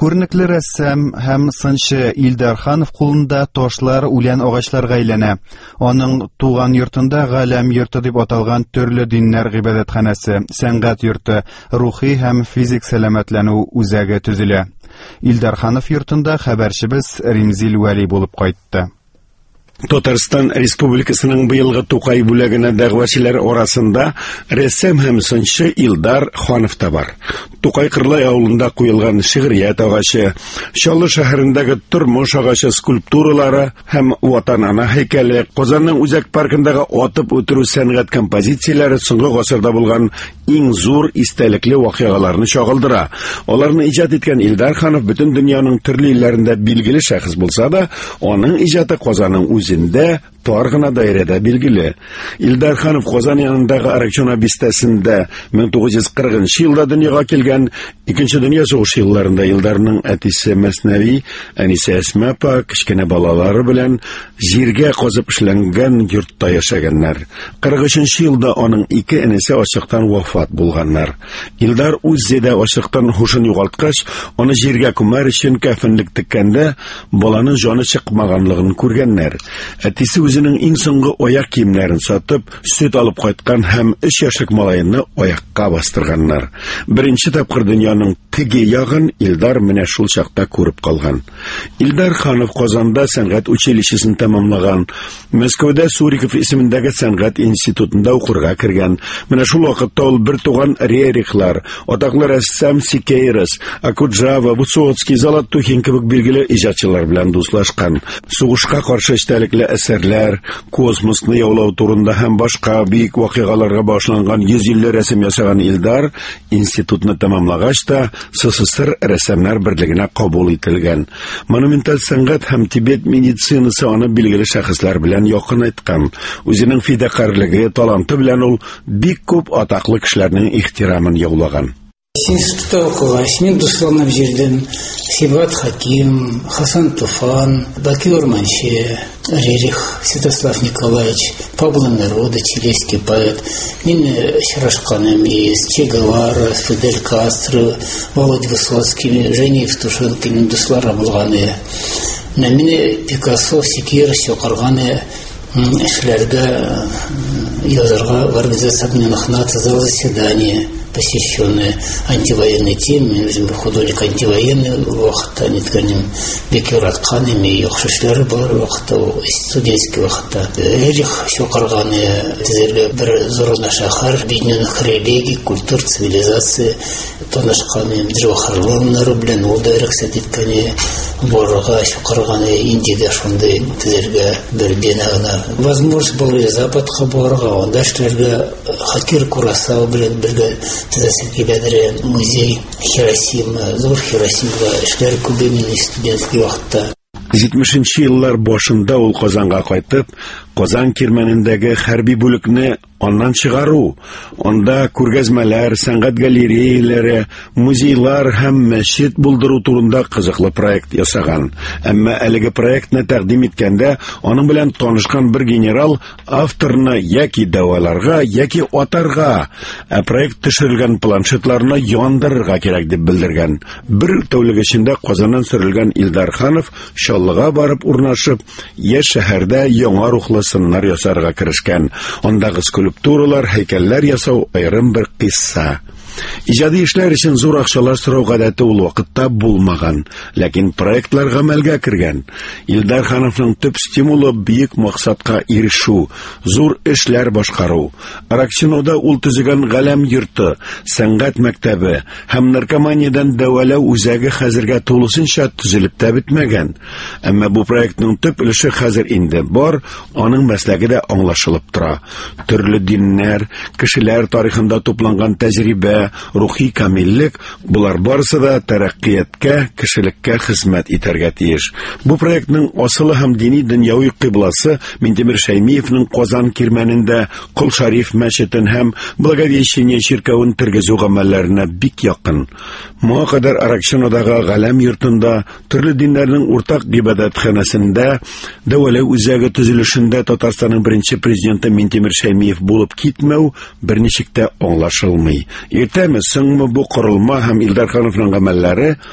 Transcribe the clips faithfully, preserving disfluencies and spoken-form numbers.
Күренекле рәссам һәм сынчы Илдар Ханов кулында ташлар үлән агачларга әйләнә. Аның туган йортында галәм йорты дип аталган төрле диннәр гыйбадәтханәсе, сәнгать йорты, рухи һәм физик сәламәтләнү үзәге төзелә. Илдар Ханов йортында хәбәрчебез Римзил Вәли булып кайтты. Татарстан Республикасының быелгы Тукай бүлегенә дәгъвачылар арасында рәссам һәм сынчы Илдар Ханов та бар. Тукай Кырлай авылында куелган шигърият агачы, Чаллы шәһәрендәге тормыш агачы скульптуралары һәм Ватан-ана һәйкәле, Казанның Үзәк паркындагы атып үтерү сәнгать композицияләре соңгы гасырда булган иң зур истәлекле вакыйгаларны чагылдыра. Аларны иҗат иткән Илдар Ханов бөтен дөньяның төрле илләрендә билгеле шәхес булса да, аның иҗаты Казанның үзендә тар гына даирәдә билгеле. Илдар Ханов Казан янындагы Аракчино бистәсендә мең тугыз йөз кырыгынчы елда дөньяга килгән. Икенче дөнья сугышы елларында Илдарның әтисе Мәснәви, әнисе Әсма апа кечкенә балалары белән җиргә казып эшләнгән йортта яшәгәннәр. кырык өченче елда аның ике энесе ачыктан вафат булганнар. Илдар үзендә ачыктан һушын югалткач, аны җиргә күмәр өчен кәфенлек теккәндә баланың җаны чыкмаганлыгын күргәннәр. Әтисе үзенең иң соңгы аяк киемнәрен сатып, сөт алып кайткан һәм өч яшьлек малайны аякка бастырганнар. Беренче тапкыр дөньяның теге ягын Илдар менә шул чакта күреп калган. Илдар Ханов Казанда сәнгать училищесын тәмамлаган. Мәскәүдә Суриков исемендәге сәнгать институтында укырга кергән. Менә шул вакытта ул бер туган Рерихлар, атаклы рәссам Сикейрос, Акуджава, Высоцкий, Золотухин кебек билгеле иҗатчылар белән дуслашкан. Сугышка каршы эштәлекле әсәрләр, космосны яулау турында һәм башка бик вакыйгаларга башланган йөз илле рәсем ясаган Илдар институтны тәмамлагач та СССР рәссамнар берлегенә кабул ителгән. Монументаль сәнгать һәм Тибет медицинасы аны билгеле шәхесләр белән якын айткан. Үзенең фидакарлыгы, таланты белән ул бик күп атаклы кешеләрнең ихтирамын яулаган. Институтта укыгач, мин дусларны җирдем. Сибат Хаким, Хасан Туфан, Баки Урманче, Рерих, Святослав Николаевич, Пабло Неруда, чилийский поэт. Мин очрашканым есть Че Гевара, Фидель Кастро, Володя Высоцкий, Женя Евтушенко, дуслары булганы. Мине Пикассо, Сикейрос чакырганы эшләргә, язарга в организации Махната зал заседания, посвященные антивоенной теме, художник антивоенный вакытта ниткәнем бик яратканым, яхшышлары бар вакытта, студенческий вакытта. Рерих чакырганы төзергә бер зур шәһәр, бинен религия, культура, цивилизация танышканым, җавахарларны белән ул да рөхсәт иткәне, барырга чакырганы, Индиядә шундый төзергә бер бинаны. Возможность была Западка барырга, анда эшләргә Хакир Курасава белән бергә төзәсе киләдер музей Хиросима, зур Хиросимага эшләр күбе милли студентлык вакытта. җитмешенче еллар башында ул Казанга кайтып, Казан кирмәнендәге хәрби бүлекне аннан чыгару, анда күргәзмәләр, сәнгать галереяләре, музейлар һәм мәчет булдыру турында кызыклы проект ясаган. Әмма әлеге проектны тәкъдим иткәндә, аның белән танышкан бер генерал авторны яки дәваларга, яки атарга, ә проект төшерелгән планшетларны яндырырга кирәк дип белдергән. Бер тәүлек эчендә Казаннан сөрелгән Илдар Ханов Чаллыга барып урнашып, яшь шәһәрдә яңа рухлы сыннар ясарга керешкән. Андагы скульптуралар, һәйкәлләр ясау аерым бер кисса. Иҗади эшләр өчен зур акчалар сорау гадәте ул вакытта булмаган, ләкин проектлар гамәлгә кергән. Илдар Хановның төп стимулы бөек максатка ирешү, зур эшләр башкару. Аракчинода ул төзегән галәм йорты, сәнгать мәктәбе һәм наркоманиядән дәвалау үзәге хәзергә тулысынча төзелеп тә бетмәгән. Әмма бу проектның төп өлеше хәзер инде бар, аның мәсләге дә аңлашылып тора. Төрле диннәр, кешеләр тарихында тупланган тәҗрибә, рухи камиллек, булар барысы да тәрәккыятькә, кешелеккә хезмәт итәргә тиеш. Бу проектның асылы һәм дини дөньяви кыйбласы Минтимер Шәймиевның Казан кирмәнендә Кол Шариф мәчетен һәм Благовещение чиркәвен тергезү гамәлләренә бик якын. Моңа кадәр Аракчинодагы галәм йортында, төрле диннәрнең уртак гыйбадәтханәсендә, дәвалау үзәге төзелешендә Татарстанның беренче президенты Минтимер Шәймиев булып китмәү берничек тә аңлашылмый. Иртәме, соңмы бу корылма һәм Илдар Хановның гамәлләре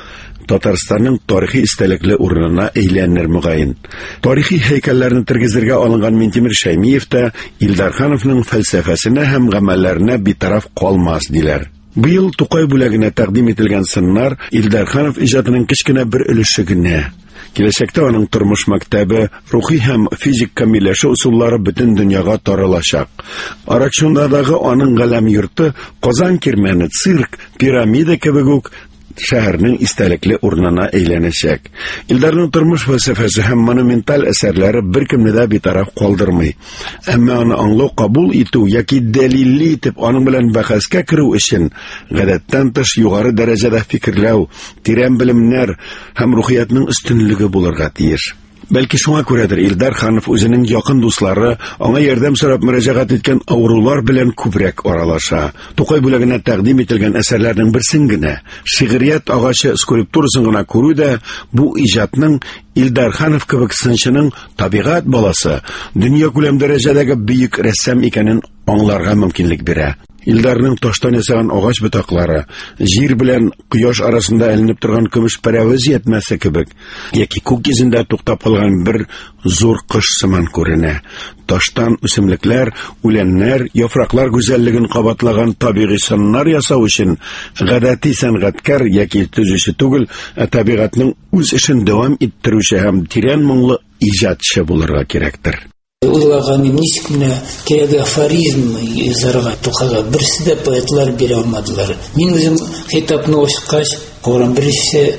Татарстанның тарихи истәлекле урынына әйләнер мөгаен. Тарихи һәйкәлләрне тергезергә алынган Минтимер Шәймиев та Илдархановның фәлсәфәсенә һәм гамәлләренә битараф калмас диләр. Быел Тукай бүләгенә тәкъдим ителгән сыннар Илдарханов иҗатының кечкенә бер өлеше генә. Киләчәктә аның тормыш мәктәбе, рухи һәм физик камилләшү усуллары бөтен дөньяга таралачак. Аракчондагы аның галәм йорты Казан кирмәне, цирк, пирамида кебек үк шәһәрнең истәлекле урынына әйләнәчәк. Илдарның тормыш фәлсәфәсе һәм монументаль әсәрләре беркемне дә битараф калдырмый. Әмма аны аңлау, кабул итү яки дәлилли итеп аның белән бәхәскә керү өчен гадәттән тыш югары дәрәҗәдә фикерләү, тирән белемнәр һәм рухиятның өстенлеге булырга тиеш. Бәлки шуңа күрәдер Илдарханов үзенең якын дуслары, аңа ярдәм сорап мөрәҗәгать иткән авырулар белән күбрәк аралаша. Тукай бүләгенә тәкъдим ителгән әсәрләрнең берсен генә, шигърият агачы скульптурасын гына күрү дә бу иҗатның Илдарханов кебек сынчының табигать баласы, дөнья күләм дәрәҗәдәге бөек рәссам икәнен аңларга мөмкинлек бирә. Илдарның таштан ясаган агач ботаклары, җир белән кояш арасында эленеп торган көмеш пәрәвез ятмәсе кебек, яки күк йөзендә туктап калган бер зур кош сыман күренә. Таштан үсемлекләр, үләннәр, яфраклар гүзәллеген кабатлаган табигый сыннар ясау өчен гадәти сәнгатькәр яки төзүче түгел, ә табигатьнең үз эшен дәвам иттерүче һәм тирән моңлы иҗатчы булырга кирәктер. Уйлаганым ничек менә кирәге афоризм язарга Тукайга берсе дә поэтлар бирә алмадылар. Мин үзем хитапны ачкач, карам берсе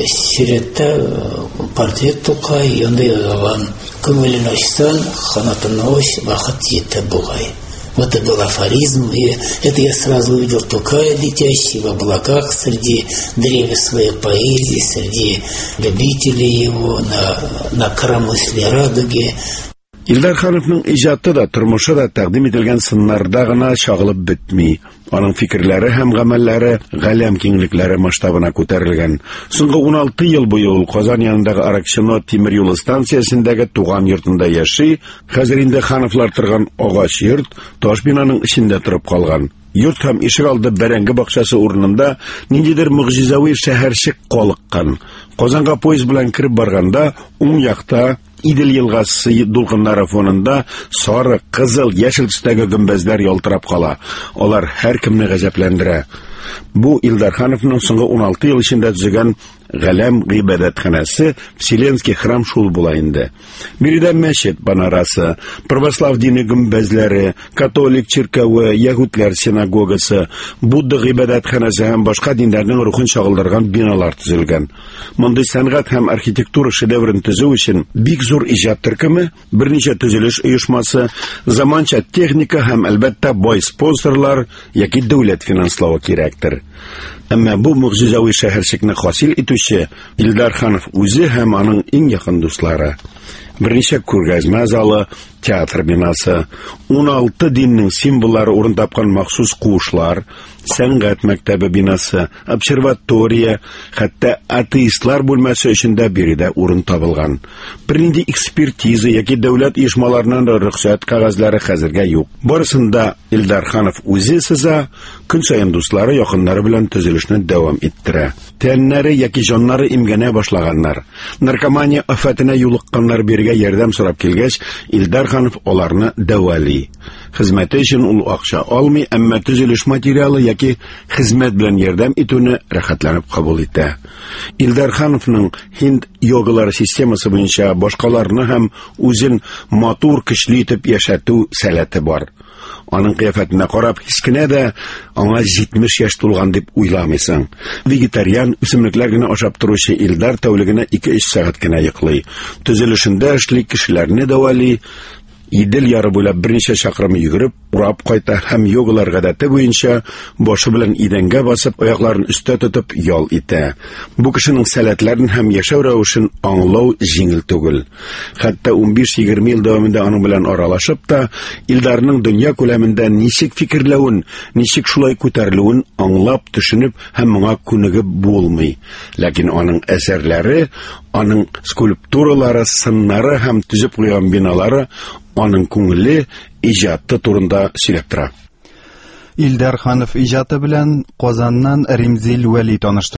сирәттә портрет Тукай, янда язылган күңелен ачсан, ханатын ач, вакыт җитә бугай. Вот это был афоризм, и это я сразу увидел Тукая, летящий в облаках среди древес своей поэзии, среди любителей его на, на коромысле радуги. Илдархановның иҗаты да, тормышы да тәкъдим ителгән сыннарда гына чагылып бетми. Аның фикерләре һәм гамәлләре галәм киңлекләре масштабына күтәрелгән. Соңгы уналты ел буе ул Казан янындагы Аракчино тимер юл станциясендәге туган йортында яши. Хәзер инде Хановлар торган агач йорт таш бинаның эчендә торып калган. Йорт һәм ишек алды бәрәңге бакчасы урынында ниндидер мөгъҗизави шәһәрчек калыккан. Казанга поезд белән кирип барганда, уң якта Идел елгасы дулкыннары фонында сары, кызыл, яшел төстәге гөмбәзләр ялтырап кала. Алар һәркемне гаҗәпләндерә. Бу Илдархановның соңгы уналты ел эчендә төзегән галәм гыйбадәтханәсе, Вселенский храм шул була инде. Биредә мәчет банарасы, православ дине гөмбәзләре, католик чиркәве, яһүдләр синагогасы, Будда гыйбадәтханәсе һәм башка диннәрнең рухын чагылдырган биналар төзелгән. Мондый сәнгать һәм архитектура шедеврын төзү өчен бик зур иҗат төркеме, берничә төзелеш оешмасы, заманча техника һәм әлбәттә бай спонсорлар яки дәүләт финанславы кирәктер. Әмма бу мөгъҗизави шәһәрчекне хасил итүче Илдарханов үзе һәм аның иң якын дуслары. Берничә күргәзмә залы, театр бинасы, уналты диннең символлары урын тапкан махсус куышлар, сәнгать мәктәбе бинасы, обсерватория, хәтта атеистлар бүлмәсе эчендә биредә урын табылган. Бернинди экспертиза яки дәүләт оешмаларыннан рөхсәт кәгазьләре хәзергә юк. Барысында Илдарханов үзе сыза, көн саен дуслары, якыннары белән төзелешне дәвам иттерә. Тәннәре яки җаннары имгәнә башлаганнар, наркомания афәтенә юлыкканнар биргә ярдәм сорап килгәч, Илдарханов аларны дәвалый. Хезмәте өчен ул акча алмый, әмма төзелеш материалы яки хезмәт белән ярдәм итүне рәхәтләнеп кабул итә. Илдархановның Һинд йогалары системасы буенча башкаларны һәм үзен матур, көчле итеп яшәтү сәләте бар. Аның кыяфәтенә карап, һич кенә дә аңа җитмеш яшь тулган дип уйламыйсың. Вегетариан, үсемлекләр генә ашап торучы Илдар тәүлегенә ике-өч сәгать кенә йоклый. Төзелешендә эшли, кешеләрне дәвалый. Идел яры буйлап берничә чакрым йөгереп, урап кайта һәм йогалар гадәте буенча башы белән идәнгә басып, аякларын өстә тотып ял итә. Бу кешенең сәләтләрен һәм яшәү рәвешен аңлау җиңел түгел. Хәтта унбиш-егерме ел дәвамында аның белән аралашып та, Илдарның дөнья күләмендә ничек фикерләвен, ничек шулай күтәрелүен аңлап, төшенеп һәм моңа күнегеп булмый. Ләкин аның әсәрләре, аның скульптуралары, сыннары һәм төзеп куйган биналары аның күңеле иҗаты турында сөйләп тора. Илдарханов иҗаты белән Казаннан Римзил Вәли таныштырды.